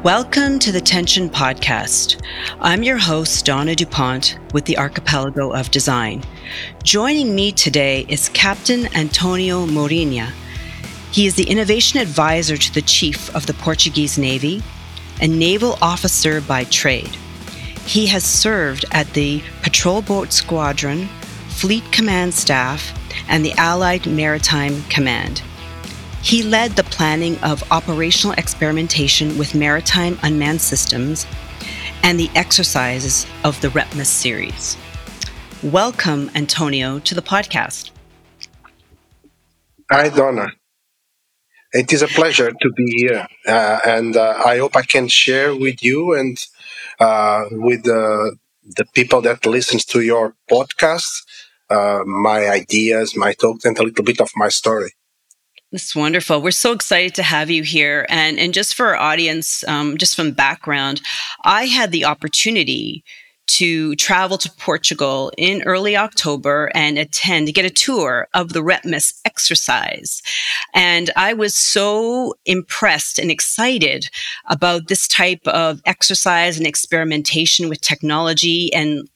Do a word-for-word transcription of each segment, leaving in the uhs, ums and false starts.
Welcome to the Tension Podcast. I'm your host, Donna DuPont, with the Archipelago of Design. Joining me today is Captain Antonio Mourinha. He is the Innovation Advisor to the Chief of the Portuguese Navy, a naval officer by trade. He has served at the Patrol Boat Squadron, Fleet Command Staff, and the Allied Maritime Command. He led the planning of operational experimentation with maritime unmanned systems and the exercises of the REPMUS series. Welcome, Antonio, to the podcast. Hi, Donna. It is a pleasure to be here, uh, and uh, I hope I can share with you and uh, with uh, the people that listens to your podcast uh, my ideas, my thoughts, and a little bit of my story. That's wonderful. We're so excited to have you here. And, and just for our audience, um, just from background, I had the opportunity to travel to Portugal in early October and attend to get a tour of the REPMUS exercise. And I was so impressed and excited about this type of exercise and experimentation with technology and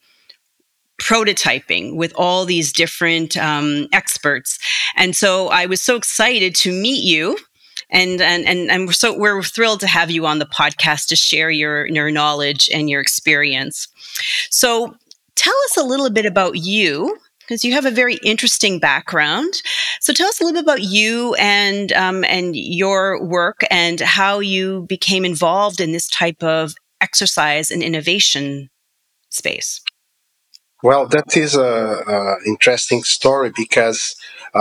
prototyping with all these different um, experts. And so I was so excited to meet you. And, and, and, and we're so, we're thrilled to have you on the podcast to share your, your knowledge and your experience. So tell us a little bit about you, because you have a very interesting background. So tell us a little bit about you and, um, and your work and how you became involved in this type of exercise and innovation space. Well, that is a, a interesting story because,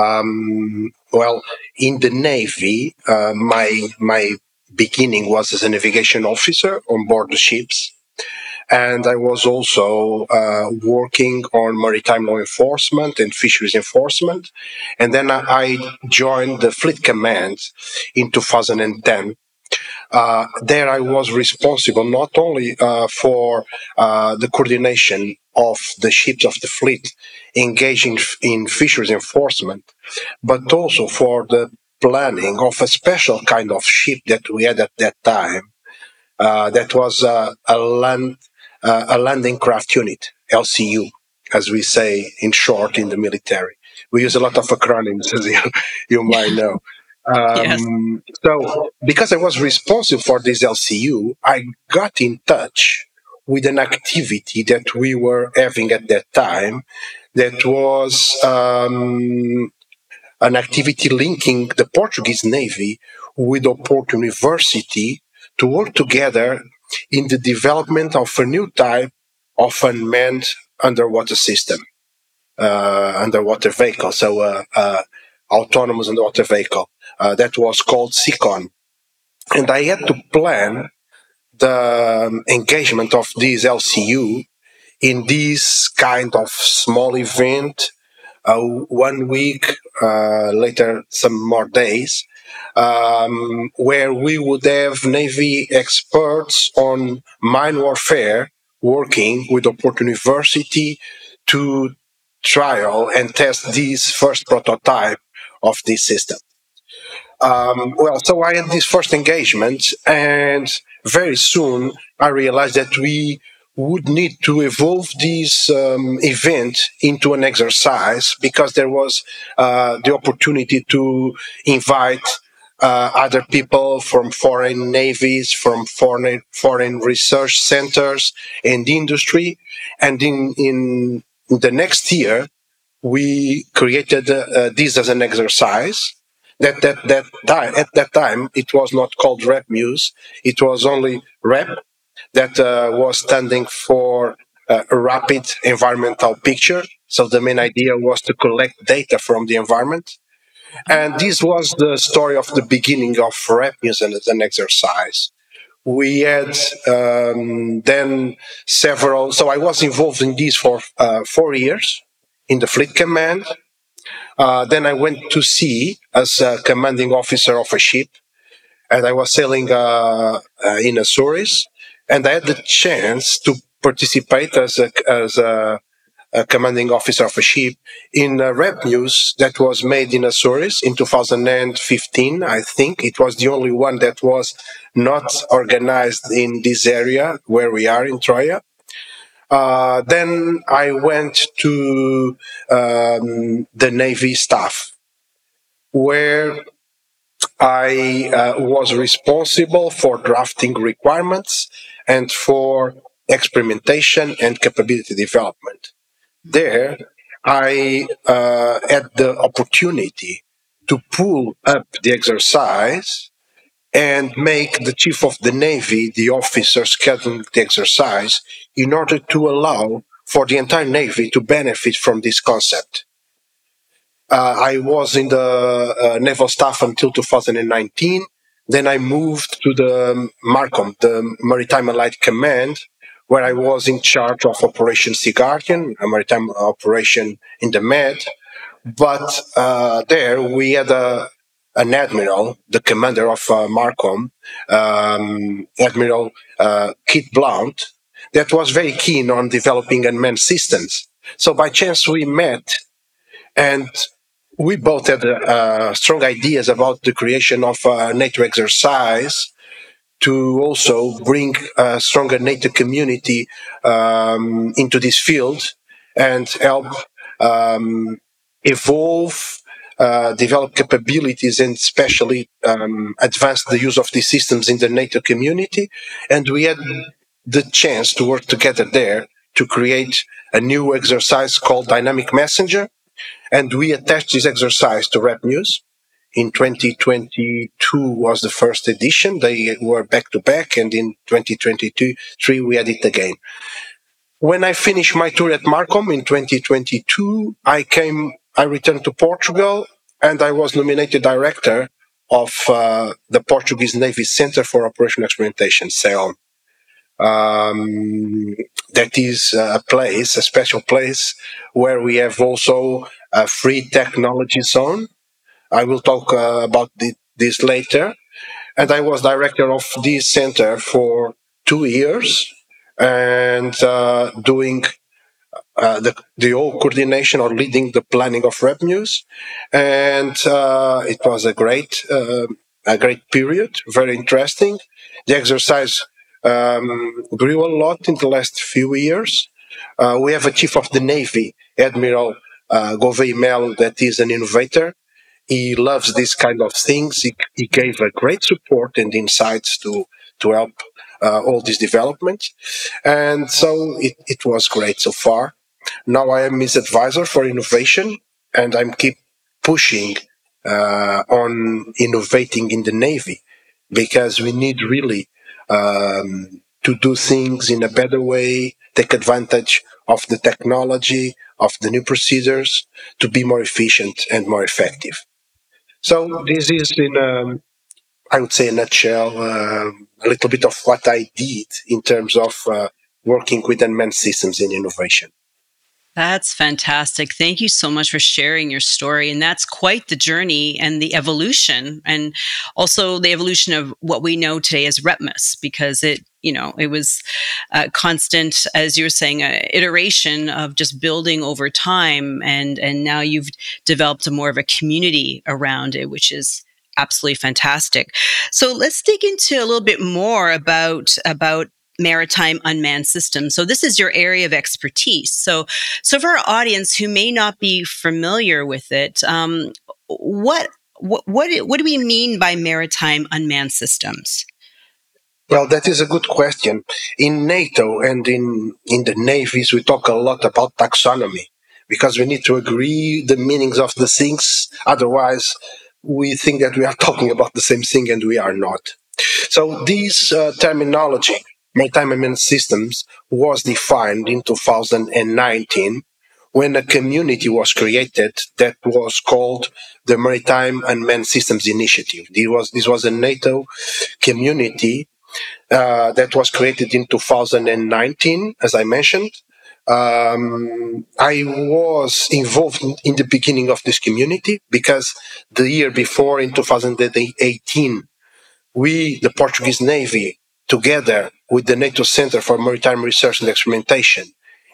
um, well, in the Navy, uh, my my beginning was as a navigation officer on board the ships, and I was also uh, working on maritime law enforcement and fisheries enforcement, and then I, I joined the Fleet Command in two thousand ten. Uh, there I was responsible not only uh, for uh, the coordination of the ships of the fleet engaging in fisheries enforcement, but also for the planning of a special kind of ship that we had at that time. Uh, that was uh, a land uh, a landing craft unit, L C U, as we say in short in the military. We use a lot of acronyms, as you, you might know. Yes. Um, so, because I was responsible for this L C U, I got in touch with an activity that we were having at that time that was um, an activity linking the Portuguese Navy with Oporto University to work together in the development of a new type of unmanned underwater system, uh, underwater vehicle, so uh, uh, autonomous underwater vehicle. Uh, that was called SEACON. And I had to plan the um, engagement of this L C U in this kind of small event, uh, one week, uh, later some more days, um, where we would have Navy experts on mine warfare working with Oporto University to trial and test this first prototype of this system. Um, well, so I had this first engagement, and very soon I realized that we would need to evolve this um, event into an exercise because there was uh, the opportunity to invite uh, other people from foreign navies, from foreign foreign research centers and industry, and in in the next year we created uh, this as an exercise. That that that time at that time it was not called REPMUS. It was only REP, that uh, was standing for uh, a rapid environmental picture. So the main idea was to collect data from the environment, and this was the story of the beginning of REPMUS as an exercise. We had um, then several. So I was involved in this for uh, four years in the Fleet Command. Uh, then I went to sea as a commanding officer of a ship, and I was sailing uh, uh, in Azores, and I had the chance to participate as a as a uh, commanding officer of a ship. In uh, RepNews, that was made in Azores in two thousand fifteen, I think. It was the only one that was not organized in this area where we are in Troia. Uh, then I went to um, the Navy staff, where I uh, was responsible for drafting requirements and for experimentation and capability development. There, I uh, had the opportunity to pull up the exercise and make the chief of the Navy, the officer scheduling the exercise, in order to allow for the entire Navy to benefit from this concept. Uh, I was in the uh, naval staff until two thousand nineteen. Then I moved to the MARCOM, the Maritime Allied Command, where I was in charge of Operation Sea Guardian, a maritime operation in the Med. But uh, there we had a, an admiral, the commander of uh, MARCOM, um, Admiral uh, Kit Blount, that was very keen on developing unmanned systems. So by chance we met, and we both had uh, strong ideas about the creation of a NATO exercise to also bring a stronger NATO community um, into this field and help um, evolve, uh, develop capabilities, and especially um, advance the use of these systems in the NATO community. And we had the chance to work together there to create a new exercise called Dynamic Messenger. And we attached this exercise to RepNews. In twenty twenty-two was the first edition. They were back to back, and in twenty twenty-three we had it again. When I finished my tour at MARCOM in twenty twenty-two, I came, I returned to Portugal, and I was nominated director of uh, the Portuguese Navy Center for Operational Experimentation, CEOM. Um, that is a place, a special place, where we have also a free technology zone. I will talk uh, about the, this later. And I was director of this center for two years and uh, doing uh, the, the whole coordination or leading the planning of RepNews. And uh, it was a great, uh, a great period, very interesting. The exercise um, grew a lot in the last few years. Uh, we have a chief of the Navy, Admiral uh, Gouveia Melo, that is an innovator. He loves these kind of things. He, he gave a great support and insights to to help uh, all these developments. And so it, it was great so far. Now I am his advisor for innovation, and I'm keep pushing uh, on innovating in the Navy, because we need really um, to do things in a better way, take advantage of the technology, of the new procedures, to be more efficient and more effective. So this is, in um, I would say, a nutshell, uh, a little bit of what I did in terms of uh, working with unmanned systems in innovation. That's fantastic. Thank you so much for sharing your story. And that's quite the journey and the evolution, and also the evolution of what we know today as RepMus, because it, you know, it was a constant, as you were saying, a iteration of just building over time. And, and now you've developed a more of a community around it, which is absolutely fantastic. So let's dig into a little bit more about, about maritime unmanned systems. So this is your area of expertise. So, so for our audience who may not be familiar with it, um, what, what, what, what do we mean by maritime unmanned systems? Well, that is a good question. In NATO and in, in the navies, we talk a lot about taxonomy, because we need to agree the meanings of the things. Otherwise, we think that we are talking about the same thing, and we are not. So this uh, terminology, maritime unmanned systems, was defined in two thousand nineteen when a community was created that was called the Maritime Unmanned Systems Initiative. This was, this was a NATO community uh, that was created in two thousand nineteen, as I mentioned. Um, I was involved in, in the beginning of this community, because the year before, in two thousand eighteen, we, the Portuguese Navy, together with the NATO Center for Maritime Research and Experimentation,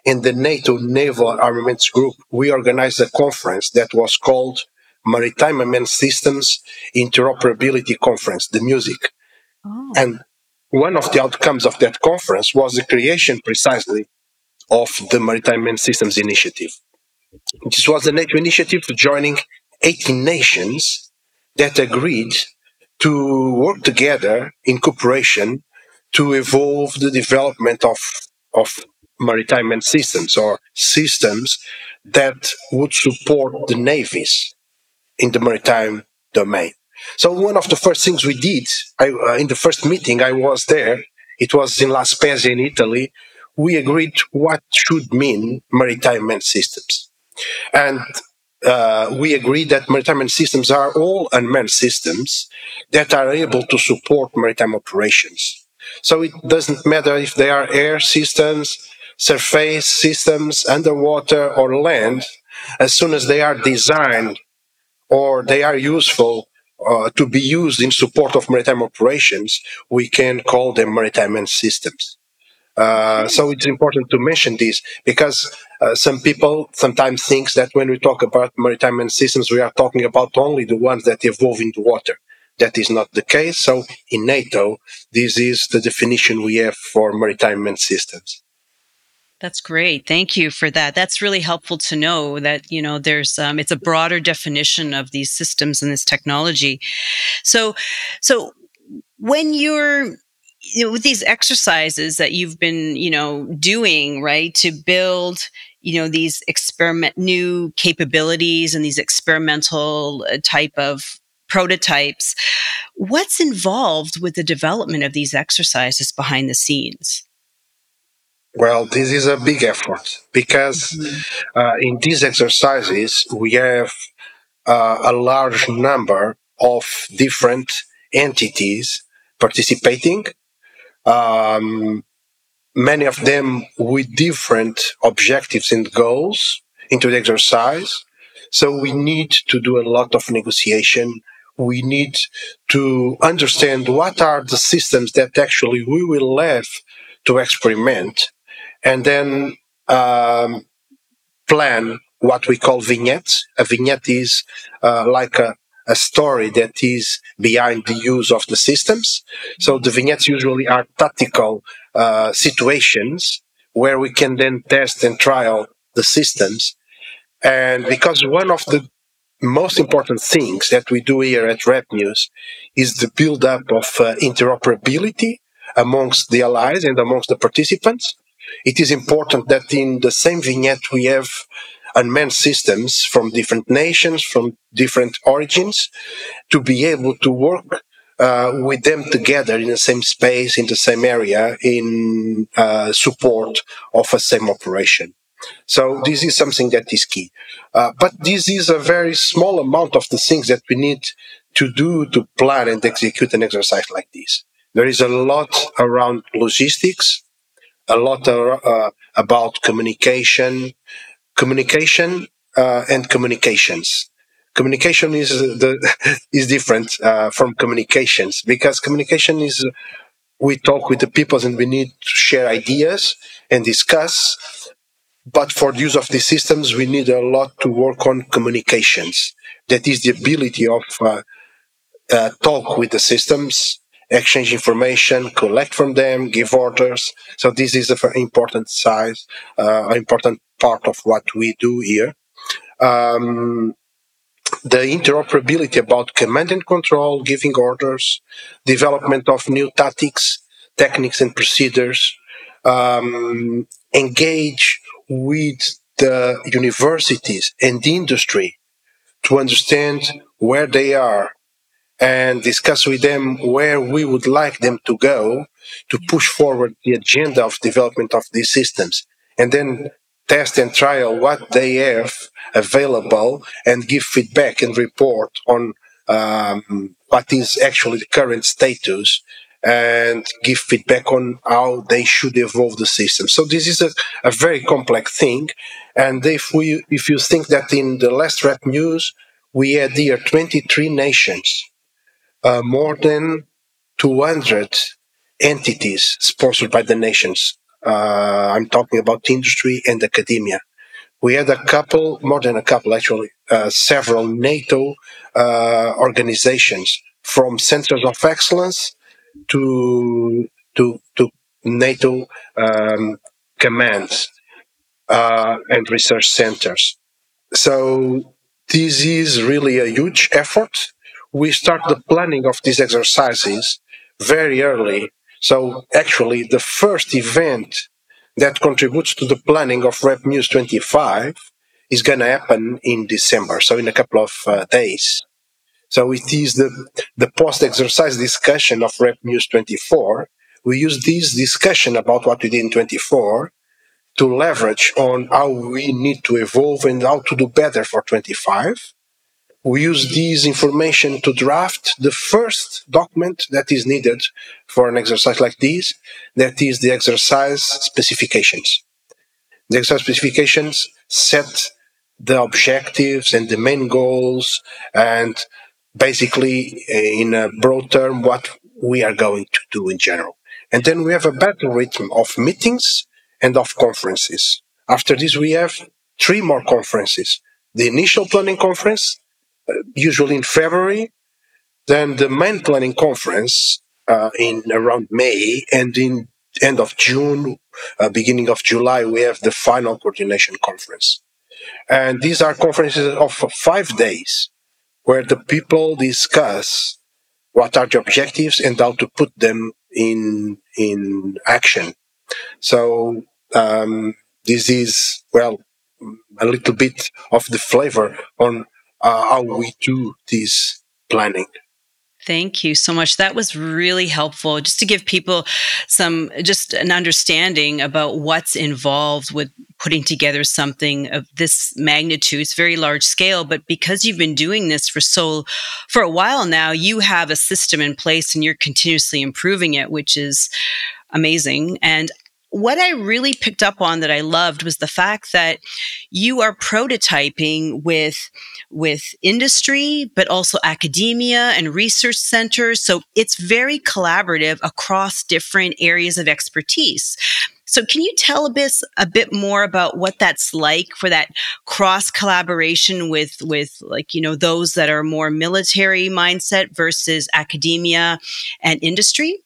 in the NATO Naval Armaments Group, we organized a conference that was called Maritime Unmanned Systems Interoperability Conference, the music. Oh. And one of the outcomes of that conference was the creation precisely of the Maritime Unmanned Systems Initiative. This was a NATO initiative joining eighteen nations that agreed to work together in cooperation to evolve the development of, of maritime and systems or systems that would support the navies in the maritime domain. So one of the first things we did, I, uh, in the first meeting I was there, it was in La Spezia in Italy, we agreed what should mean maritime and systems. And uh, we agree that maritime unmanned systems are all unmanned systems that are able to support maritime operations. So it doesn't matter if they are air systems, surface systems, underwater, or land, as soon as they are designed or they are useful uh, to be used in support of maritime operations, we can call them maritime unmanned systems. Uh, so it's important to mention this because uh, some people sometimes think that when we talk about maritime and systems, we are talking about only the ones that evolve in the water. That is not the case. So in NATO, this is the definition we have for maritime and systems. That's great. Thank you for that. That's really helpful to know that, you know, there's um, it's a broader definition of these systems and this technology. So, so when you're, you know, with these exercises that you've been, you know, doing, right, to build, you know, these experiment new capabilities and these experimental uh, type of prototypes, what's involved with the development of these exercises behind the scenes? Well, this is a big effort because Mhm. uh, in these exercises, we have uh, a large number of different entities participating. Um, Many of them with different objectives and goals into the exercise. So we need to do a lot of negotiation. We need to understand what are the systems that actually we will have to experiment, and then um, plan what we call vignettes. A vignette is uh, like a, a story that is behind the use of the systems. So the vignettes usually are tactical uh, situations where we can then test and trial the systems. And because one of the most important things that we do here at RepNews is the build-up of uh, interoperability amongst the allies and amongst the participants. It is important that in the same vignette we have unmanned systems from different nations, from different origins, to be able to work uh, with them together in the same space, in the same area, in uh, support of a same operation. So this is something that is key. Uh, but this is a very small amount of the things that we need to do to plan and execute an exercise like this. There is a lot around logistics, a lot uh, about communication, communication uh, and communications. Communication is the is different uh, from communications because communication is we talk with the people and we need to share ideas and discuss. But for the use of these systems, we need a lot to work on communications. That is the ability of uh, uh, talk with the systems, exchange information, collect from them, give orders. So this is a very important size, uh, an important part of what we do here. Um, the interoperability about command and control, giving orders, development of new tactics, techniques, and procedures, um, engage with the universities and the industry to understand where they are and discuss with them where we would like them to go to push forward the agenda of development of these systems, and then test and trial what they have available and give feedback and report on um, what is actually the current status and give feedback on how they should evolve the system. So this is a, a very complex thing. And if we if you think that in the last RepNews we had here twenty-three nations, uh, more than two hundred entities sponsored by the nations Uh, I'm talking about industry and academia. We had a couple, more than a couple actually, uh, several NATO uh, organizations, from centers of excellence to to to NATO um, commands uh, and research centers. So this is really a huge effort. We start the planning of these exercises very early. So actually, the first event that contributes to the planning of RepMuse twenty-five is going to happen in December, so in a couple of uh, days. So it is the, the post-exercise discussion of RepMuse twenty-four. We use this discussion about what we did in twenty-four to leverage on how we need to evolve and how to do better for twenty-five. We use this information to draft the first document that is needed for an exercise like this, that is the exercise specifications. The exercise specifications set the objectives and the main goals, and basically, in a broad term, what we are going to do in general. And then we have a battle rhythm of meetings and of conferences. After this, we have three more conferences. The initial planning conference, uh, usually in February, then the main planning conference uh, in around May, and in end of June, uh, beginning of July, we have the final coordination conference. And these are conferences of five days where the people discuss what are the objectives and how to put them in in action. So um, this is, well, a little bit of the flavor on uh, how we do this planning. Thank you so much. That was really helpful, just to give people some, just an understanding about what's involved with putting together something of this magnitude. It's very large scale, but because you've been doing this for so, for a while now, you have a system in place and you're continuously improving it, which is amazing. And what I really picked up on that I loved was the fact that you are prototyping with, with industry, but also academia and research centers. So it's very collaborative across different areas of expertise. So can you tell a bit, a bit more about what that's like for that cross collaboration with, with like, you know, those that are more military mindset versus academia and industry?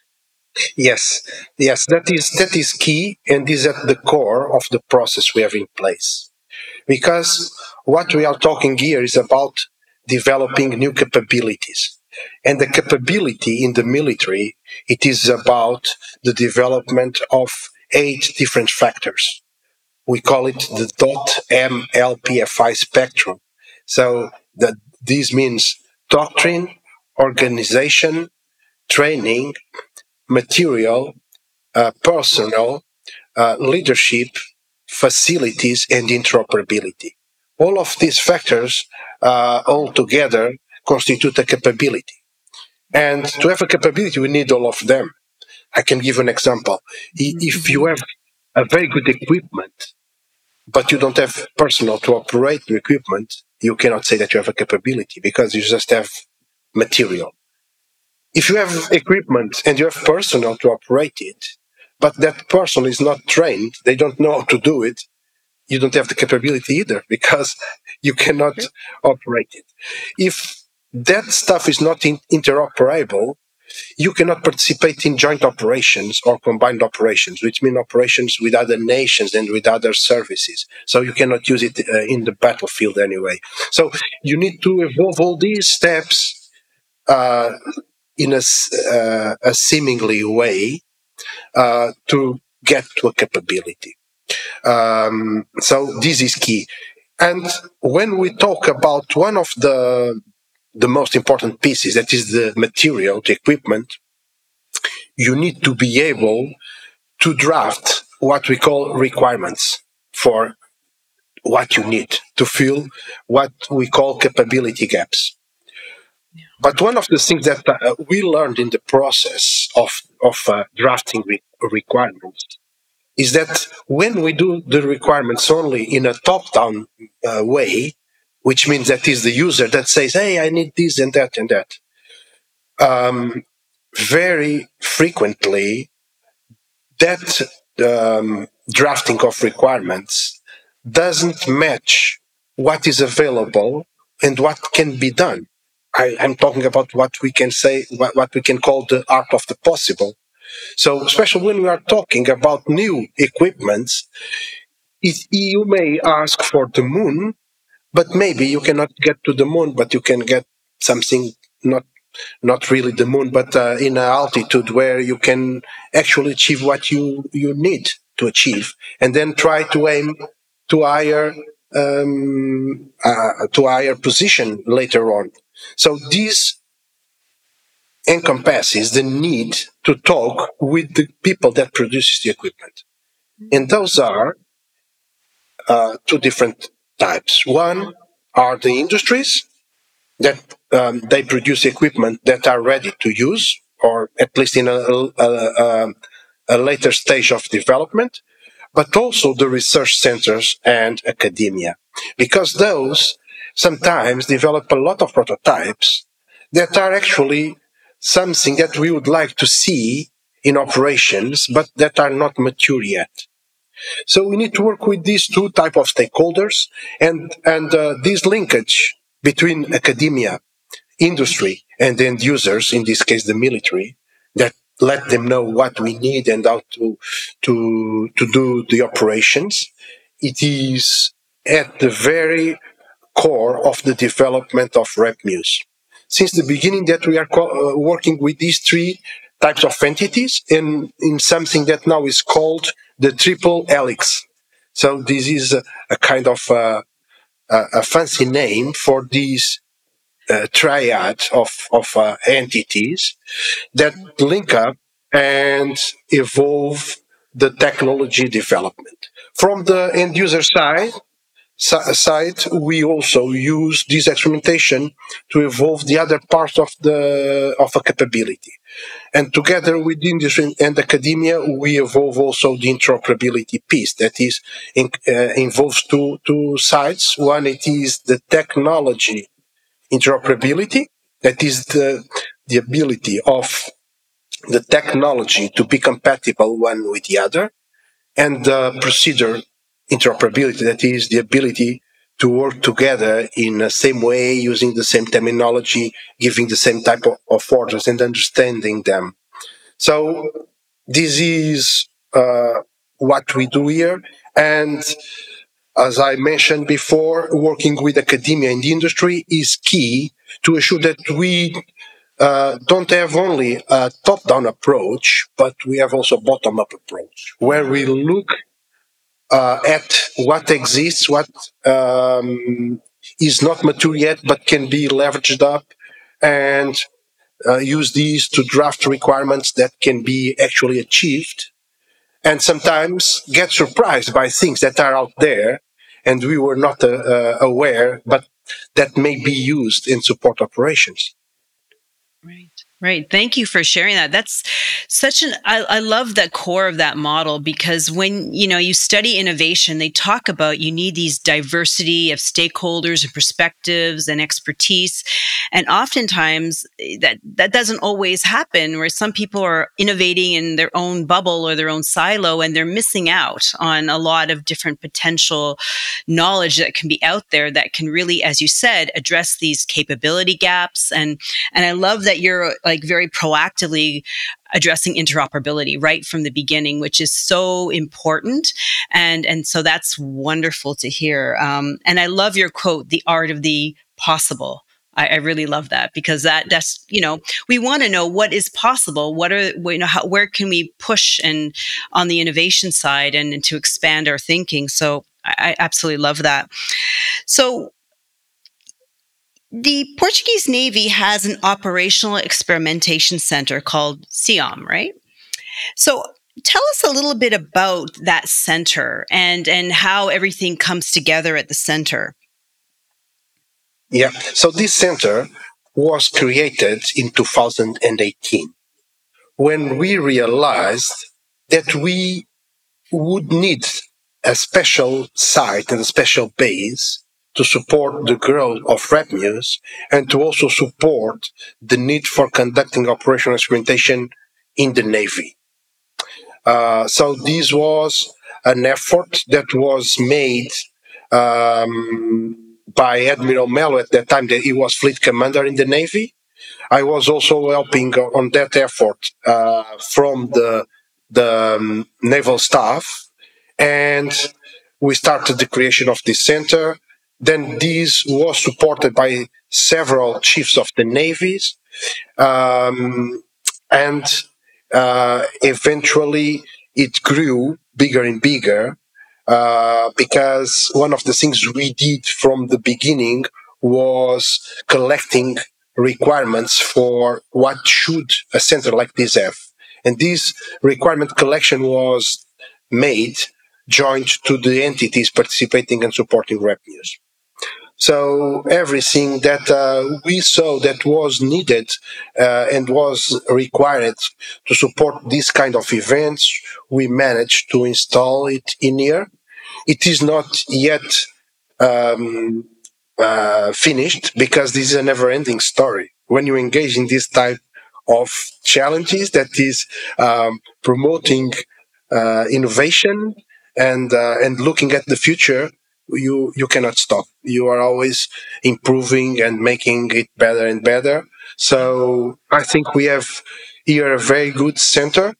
Yes, yes, that is that is key, and is at the core of the process we have in place. Because what we are talking here is about developing new capabilities, and the capability in the military, it is about the development of eight different factors. We call it the dot M L P F I spectrum. So that this means doctrine, organization, training, material, uh, personal, uh, leadership, facilities, and interoperability. All of these factors uh, all together constitute a capability. And to have a capability, we need all of them. I can give an example. If you have a very good equipment, but you don't have personnel to operate the equipment, you cannot say that you have a capability, because you just have material. If you have equipment and you have personnel to operate it, but that person is not trained, they don't know how to do it, you don't have the capability either, because you cannot operate it. If that stuff is not in- interoperable, you cannot participate in joint operations or combined operations, which mean operations with other nations and with other services. So you cannot use it uh, in the battlefield anyway. So you need to evolve all these steps uh, in a, uh, a seemingly way uh, to get to a capability. Um, so this is key. And when we talk about one of the the most important pieces, that is the material, the equipment, you need to be able to draft what we call requirements for what you need to fill what we call capability gaps. But one of the things that uh, we learned in the process of, of uh, drafting re- requirements is that when we do the requirements only in a top-down uh, way, which means that is the user that says, hey, I need this and that and that, um, very frequently that um, drafting of requirements doesn't match what is available and what can be done. I, I'm talking about what we can say, what, what we can call the art of the possible. So, especially when we are talking about new equipments, it, you may ask for the moon, but maybe you cannot get to the moon, but you can get something not not really the moon, but uh, in an altitude where you can actually achieve what you, you need to achieve, and then try to aim to higher um, uh, to higher position later on. So this encompasses the need to talk with the people that produces the equipment, and those are uh, two different types. One are the industries that um, they produce equipment that are ready to use, or at least in a, a, a, a later stage of development, but also the research centers and academia, because those sometimes develop a lot of prototypes that are actually something that we would like to see in operations, but that are not mature yet. So we need to work with these two type of stakeholders, and and uh, this linkage between academia, industry, and end users, in this case the military, that let them know what we need and how to to to do the operations. It is at the very core of the development of RepMuse. Since the beginning that we are co- uh, working with these three types of entities in, in something that now is called the triple helix. So this is a, a kind of uh, a, a fancy name for these uh, triad of, of uh, entities that link up and evolve the technology development. From the end user side, side, we also use this experimentation to evolve the other part of the of a capability. And together with industry and academia, we evolve also the interoperability piece that is in, uh, involves two two sides. One, it is the technology interoperability, that is the the ability of the technology to be compatible one with the other, and the procedure interoperability, that is the ability to work together in the same way, using the same terminology, giving the same type of, of orders and understanding them. So this is uh, what we do here. And as I mentioned before, working with academia and industry is key to ensure that we uh, don't have only a top-down approach, but we have also a bottom-up approach, where we look uh, at what exists, what um, is not mature yet, but can be leveraged up, and uh, use these to draft requirements that can be actually achieved, and sometimes get surprised by things that are out there and we were not uh, uh, aware, but that may be used in support operations. Right. Right. Thank you for sharing that. That's such an, I, I love the core of that model, because when, you know, you study innovation, they talk about you need these diversity of stakeholders and perspectives and expertise. And oftentimes that, that doesn't always happen, where some people are innovating in their own bubble or their own silo, and they're missing out on a lot of different potential knowledge that can be out there that can really, as you said, address these capability gaps. And, and I love that you're like very proactively addressing interoperability right from the beginning, which is so important. And, and so that's wonderful to hear. Um, and I love your quote, the art of the possible. I, I really love that, because that that's, you know, we want to know what is possible. What are, you know, how, where can we push and on the innovation side, and, and to expand our thinking. So I, I absolutely love that. So the Portuguese Navy has an operational experimentation center called SEOM, right? So tell us a little bit about that center and, and how everything comes together at the center. Yeah, so this center was created in two thousand eighteen, when we realized that we would need a special site and a special base to support the growth of RepMuse, and to also support the need for conducting operational experimentation in the Navy. Uh, so this was an effort that was made um, by Admiral Mello at that time, that he was fleet commander in the Navy. I was also helping on that effort uh, from the the um, naval staff, and we started the creation of this center. Then this was supported by several chiefs of the navies, um, and uh, eventually it grew bigger and bigger, uh, because one of the things we did from the beginning was collecting requirements for what should a center like this have. And this requirement collection was made joint to the entities participating and supporting revenues. So everything that uh, we saw that was needed uh, and was required to support this kind of events, we managed to install it in here. It is not yet um, uh, finished, because this is a never-ending story. When you engage in this type of challenges, that is um, promoting uh, innovation and uh, and looking at the future, you you cannot stop. You are always improving and making it better and better. So I think we have here a very good center.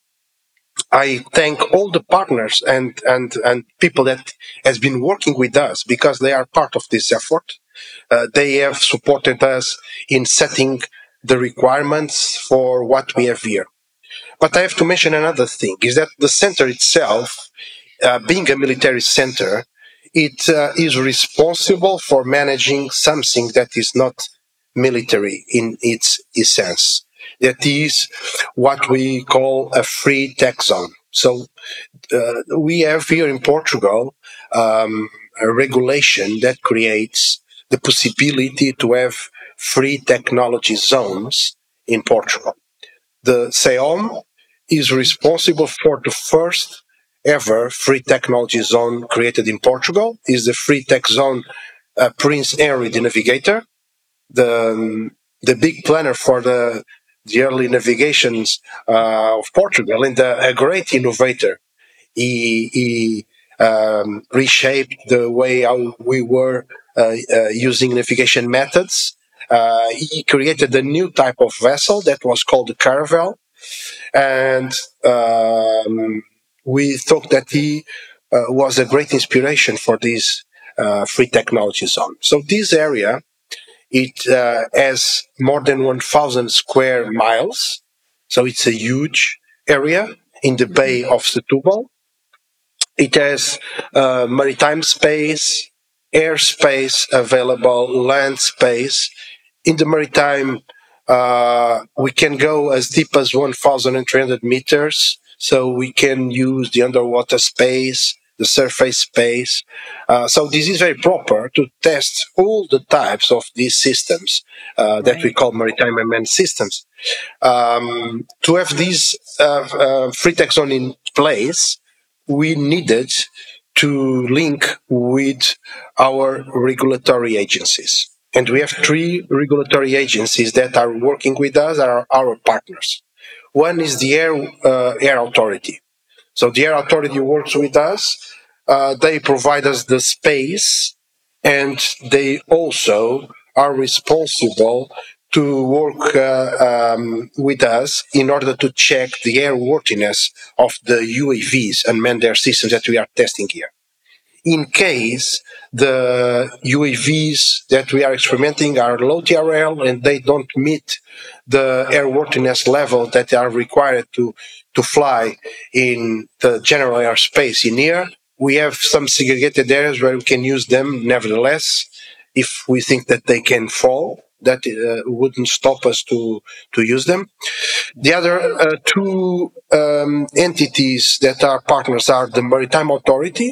I thank all the partners and, and, and people that has been working with us, because they are part of this effort. Uh, they have supported us in setting the requirements for what we have here. But I have to mention another thing, is that the center itself, uh, being a military center, it uh, is responsible for managing something that is not military in its essence. That is what we call a free tech zone. So uh, we have here in Portugal um, a regulation that creates the possibility to have free technology zones in Portugal. The SEOM is responsible for the first ever free technology zone created in Portugal. Is the free tech zone uh, Prince Henry the Navigator, the um, the big planner for the the early navigations uh, of Portugal, and uh, a great innovator. He, he um, reshaped the way how we were uh, uh, using navigation methods. Uh, he created a new type of vessel that was called the Caravel, and um, we thought that he uh, was a great inspiration for this uh, free technology zone. So this area, it uh, has more than one thousand square miles, so it's a huge area in the Bay of Setúbal. It has uh, maritime space, airspace available, land space. In the maritime, uh, we can go as deep as one thousand three hundred meters, so we can use the underwater space, the surface space. Uh, so this is very proper to test all the types of these systems uh, that we call maritime unmanned systems. Um, to have this uh, uh, free tech zone in place, we needed to link with our regulatory agencies. And we have three regulatory agencies that are working with us, are our partners. One is the Air, uh, Air Authority. So the Air Authority works with us. Uh, they provide us the space, and they also are responsible to work uh, um, with us in order to check the airworthiness of the U A Vs, unmanned air systems that we are testing here. In case the U A Vs that we are experimenting are low T R L and they don't meet the airworthiness level that are required to, to fly in the general airspace in here, we have some segregated areas where we can use them nevertheless if we think that they can fall. That uh, wouldn't stop us to, to use them. The other uh, two um, entities that are partners are the Maritime Authority.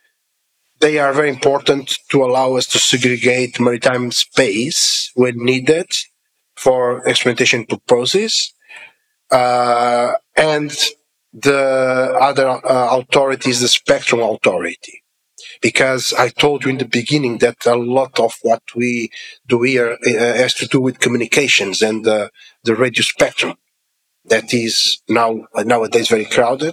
They are very important to allow us to segregate maritime space when needed for experimentation purposes. Uh, and the other uh, authority is the Spectrum Authority. Because I told you in the beginning that a lot of what we do here uh, has to do with communications and uh, the radio spectrum that is now uh, nowadays very crowded.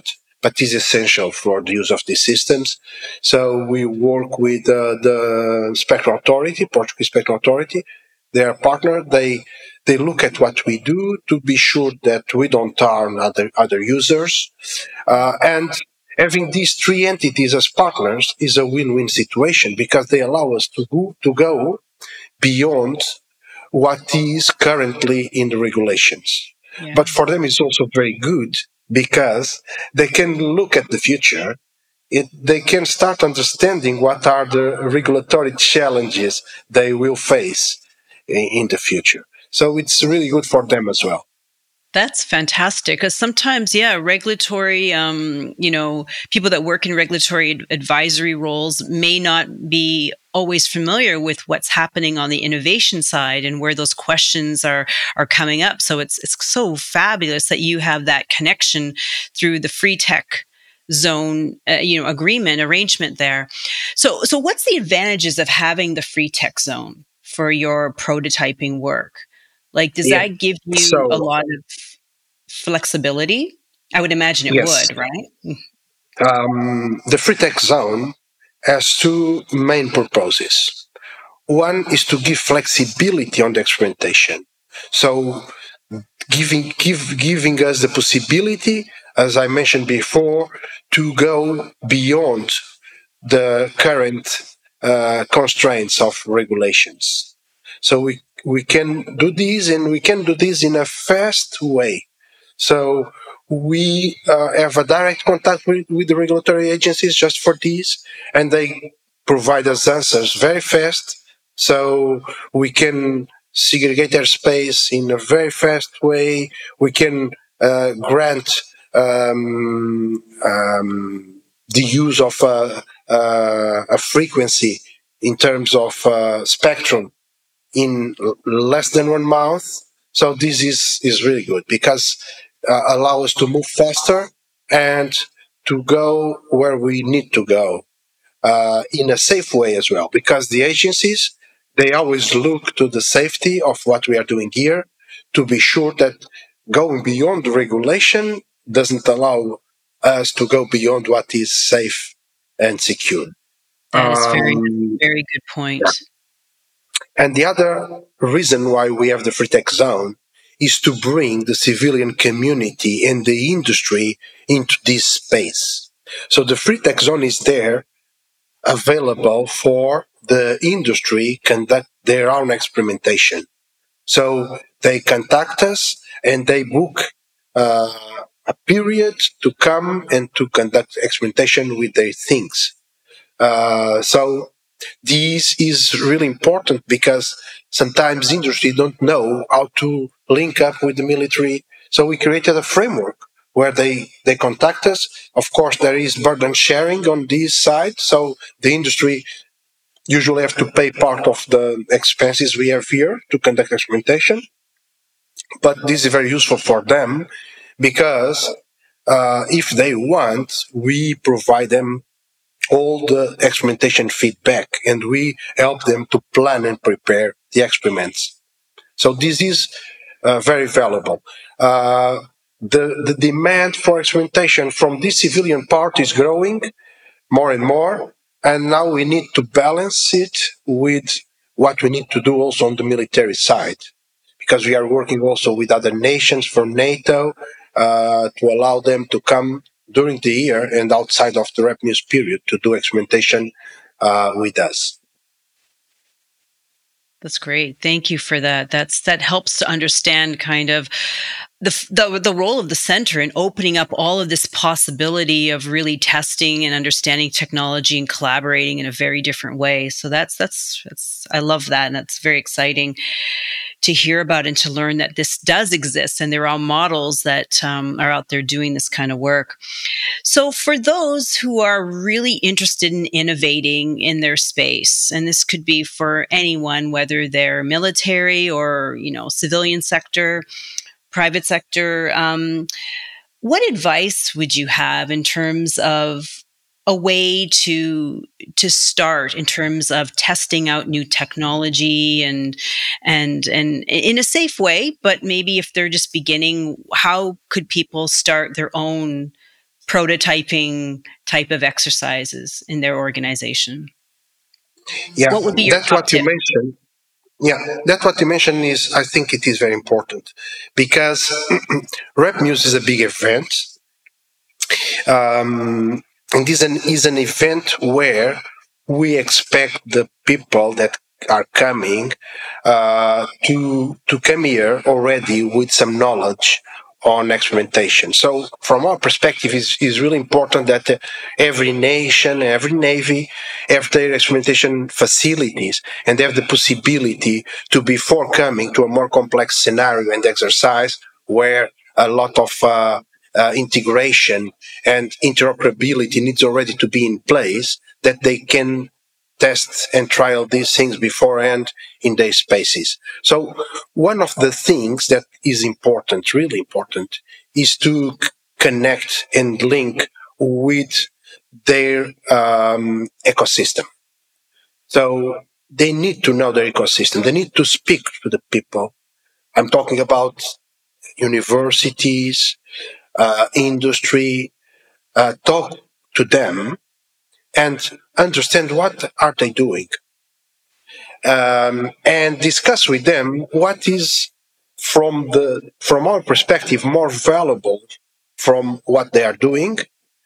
but is essential for the use of these systems. So we work with uh, the Spectrum Authority, Portuguese Spectrum Authority. They are a partner. They they look at what we do to be sure that we don't harm other other users. Uh, and having these three entities as partners is a win-win situation because they allow us to go, to go beyond what is currently in the regulations. Yeah. But for them, it's also very good because they can look at the future. It, they can start understanding what are the regulatory challenges they will face in, in the future. So it's really good for them as well. That's fantastic because sometimes, yeah, regulatory, um, you know, people that work in regulatory advisory roles may not be always familiar with what's happening on the innovation side and where those questions are are coming up. So it's it's so fabulous that you have that connection through the free tech zone, uh, you know, agreement arrangement there. So so what's the advantages of having the free tech zone for your prototyping work? Like, does Yeah. that give you a So, lot of flexibility? I would imagine it yes, would, right? um, the free tech zone has two main purposes. One is to give flexibility on the experimentation. So giving give, giving us the possibility, as I mentioned before, to go beyond the current uh, constraints of regulations. So we we can do this, and we can do this in a fast way. So we uh, have a direct contact with, with the regulatory agencies just for this, and they provide us answers very fast. So we can segregate their space in a very fast way. We can uh, grant um, um, the use of uh, uh, a frequency in terms of uh, spectrum in l- less than one month. So this is, is really good because uh, allow us to move faster and to go where we need to go uh, in a safe way as well. Because the agencies, they always look to the safety of what we are doing here to be sure that going beyond the regulation doesn't allow us to go beyond what is safe and secure. That is very, Um, very good point. And the other reason why we have the free tech zone is to bring the civilian community and the industry into this space. So the free tech zone is there available for the industry conduct their own experimentation. So they contact us and they book uh, a period to come and to conduct experimentation with their things. Uh, so this is really important because sometimes industry don't know how to link up with the military. So we created a framework where they, they contact us. Of course, there is burden sharing on this side. So the industry usually have to pay part of the expenses we have here to conduct experimentation. But this is very useful for them because uh, if they want, we provide them all the experimentation feedback and we help them to plan and prepare the experiments. So this is uh, very valuable. Uh, the, the demand for experimentation from this civilian part is growing more and more, and now we need to balance it with what we need to do also on the military side, because we are working also with other nations from NATO uh, to allow them to come during the year and outside of the revenues period to do experimentation uh, with us. That's great. Thank you for that. That's that helps to understand kind of the, the the role of the center in opening up all of this possibility of really testing and understanding technology and collaborating in a very different way. So that's that's that's I love that, and that's very exciting to hear about and to learn that this does exist and there are models that um, are out there doing this kind of work. So for those who are really interested in innovating in their space, and this could be for anyone, whether they're military or, you know, civilian sector, private sector, um, what advice would you have in terms of a way to to start in terms of testing out new technology and and and in a safe way, but maybe if they're just beginning, how could people start their own prototyping type of exercises in their organization. Yeah, What would be your that's top what you tip? mentioned. Yeah, that's what you mentioned is, I think it is very important because Rap Muse is a big event. Um, and this an, is an event where we expect the people that are coming uh, to to come here already with some knowledge on experimentation. So, from our perspective, is is really important that uh, every nation, every navy, have their experimentation facilities and have the possibility to be forthcoming to a more complex scenario and exercise where a lot of uh, uh, integration and interoperability needs already to be in place that they can test and trial these things beforehand in their spaces. So one of the things that is important, really important, is to c- connect and link with their um, ecosystem. So they need to know their ecosystem. They need to speak to the people. I'm talking about universities, uh, industry, uh, talk to them and understand what are they doing, um, and discuss with them what is from the from our perspective more valuable from what they are doing.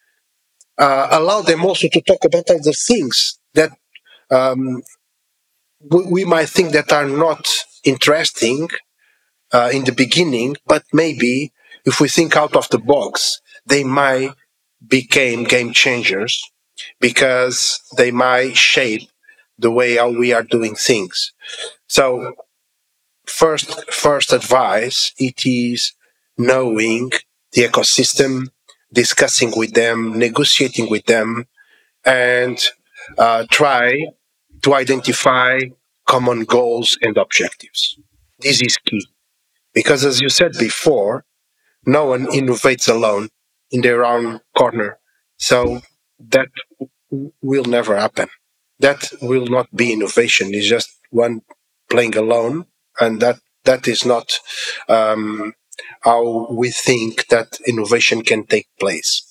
Uh, allow them also to talk about other things that um, we, we might think that are not interesting uh, in the beginning, but maybe if we think out of the box, they might become game changers because they might shape the way how we are doing things. So first, first advice, it is knowing the ecosystem, discussing with them, negotiating with them, and uh, try to identify common goals and objectives. This is key because, as you said before, no one innovates alone in their own corner. So that w- will never happen. That will not be innovation. It's just one playing alone, and that that is not um, how we think that innovation can take place.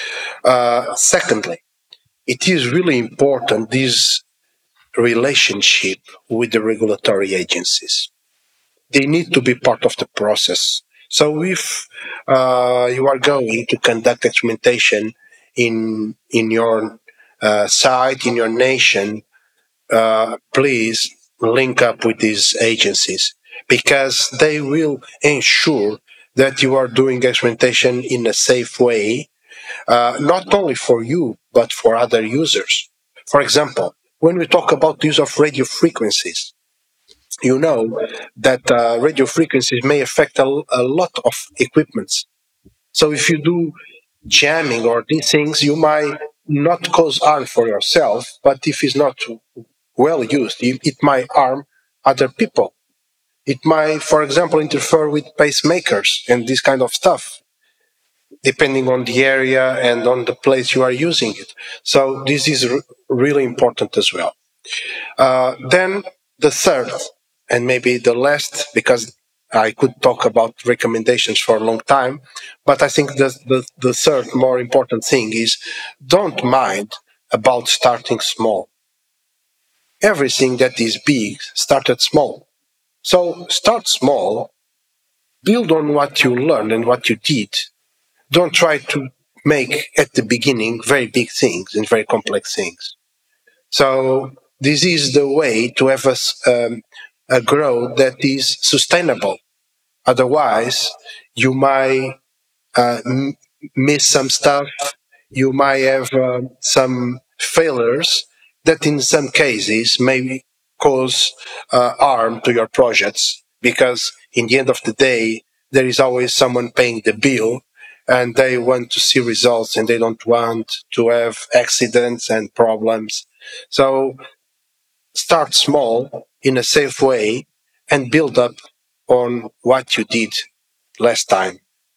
Uh, secondly, it is really important this relationship with the regulatory agencies. They need to be part of the process. So if uh, you are going to conduct experimentation in in your uh, site, in your nation, uh, please link up with these agencies because they will ensure that you are doing experimentation in a safe way, uh, not only for you but for other users. For example, when we talk about the use of radio frequencies, you know that uh, radio frequencies may affect a, a lot of equipments. So if you do jamming or these things, you might not cause harm for yourself, but if it's not well used, it, it might harm other people. It might, for example, interfere with pacemakers and this kind of stuff, depending on the area and on the place you are using it. So this is r- really important as well. Uh, then the third, and maybe the last, because I could talk about recommendations for a long time, but I think the, the, the third more important thing is don't mind about starting small. Everything that is big started small. So start small, build on what you learned and what you did. Don't try to make at the beginning very big things and very complex things. So this is the way to have a, s- um, a growth that is sustainable. Otherwise, you might uh, m- miss some stuff. You might have uh, some failures that, in some cases, may cause uh, harm to your projects because, in the end of the day, there is always someone paying the bill, and they want to see results, and they don't want to have accidents and problems. So start small in a safe way and build up on what you did last time.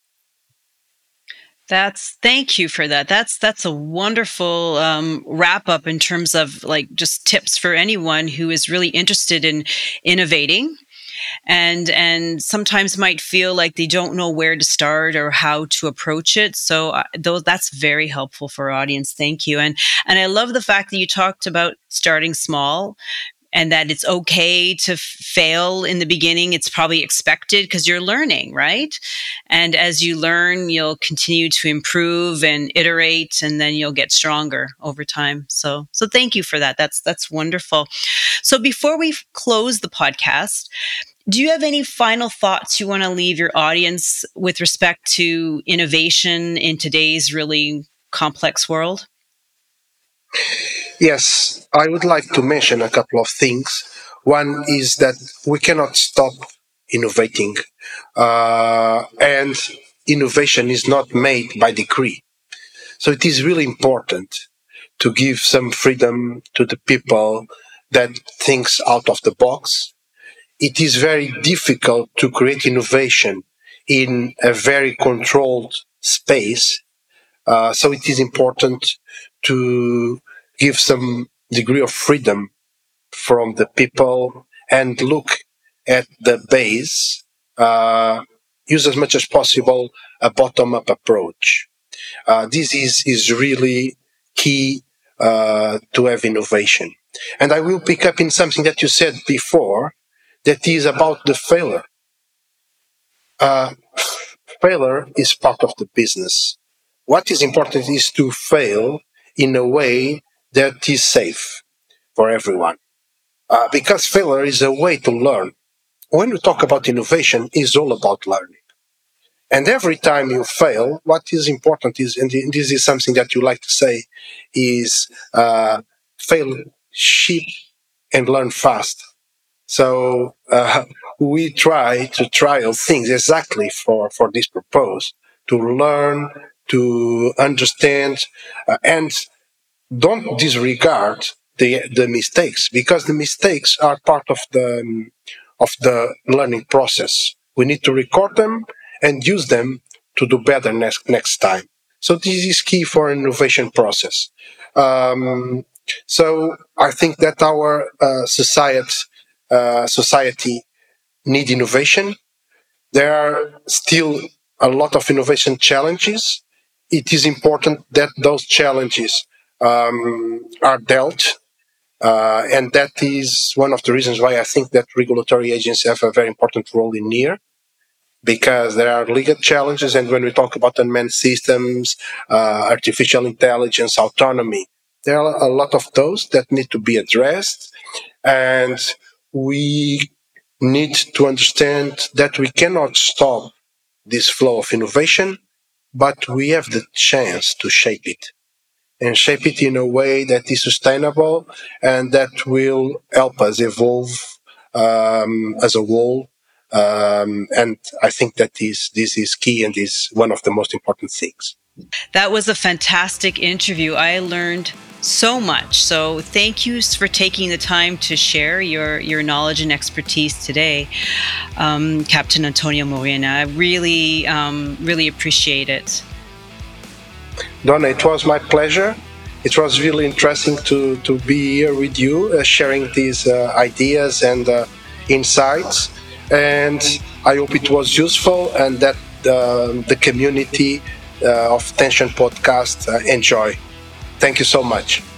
That's thank you for that. That's that's a wonderful um, wrap up in terms of like just tips for anyone who is really interested in innovating and and sometimes might feel like they don't know where to start or how to approach it. So uh, though that's very helpful for our audience. Thank you. And and I love the fact that you talked about starting small, and that it's okay to f- fail in the beginning. It's probably expected because you're learning, right? And as you learn, you'll continue to improve and iterate, and then you'll get stronger over time. So, so thank you for that. That's that's wonderful. So before we close the podcast, do you have any final thoughts you want to leave your audience with respect to innovation in today's really complex world? Yes, I would like to mention a couple of things. One is that we cannot stop innovating, uh, and innovation is not made by decree. So it is really important to give some freedom to the people that thinks out of the box. It is very difficult to create innovation in a very controlled space. Uh, so it is important to give some degree of freedom from the people and look at the base, uh, use as much as possible a bottom-up approach. Uh, this is, is really key uh, to have innovation. And I will pick up in something that you said before, that is about the failure. Uh, failure is part of the business. What is important is to fail in a way that is safe for everyone. Uh, because failure is a way to learn. When we talk about innovation, it's all about learning. And every time you fail, what is important is, and this is something that you like to say, is uh, fail cheap and learn fast. So uh, we try to trial things exactly for, for this purpose, to learn, to understand, uh, and don't disregard the the mistakes, because the mistakes are part of the um, of the learning process. We need to record them and use them to do better next next time. So this is key for an innovation process. Um, so I think that our uh, society uh, society need innovation. There are still a lot of innovation challenges. It is important that those challenges um, are dealt, uh, and that is one of the reasons why I think that regulatory agencies have a very important role in here, because there are legal challenges, and when we talk about unmanned systems, uh, artificial intelligence, autonomy, there are a lot of those that need to be addressed, and we need to understand that we cannot stop this flow of innovation, but we have the chance to shape it and shape it in a way that is sustainable and that will help us evolve um, as a whole. Um, and I think that is, this is key and is one of the most important things. That was a fantastic interview. I learned so much. So thank you for taking the time to share your, your knowledge and expertise today, um, Captain Antonio Morena. I really, um, really appreciate it. Donna, it was my pleasure. It was really interesting to, to be here with you, uh, sharing these uh, ideas and uh, insights. And I hope it was useful and that uh, the community uh, of Tension Podcast uh, enjoy. Thank you so much.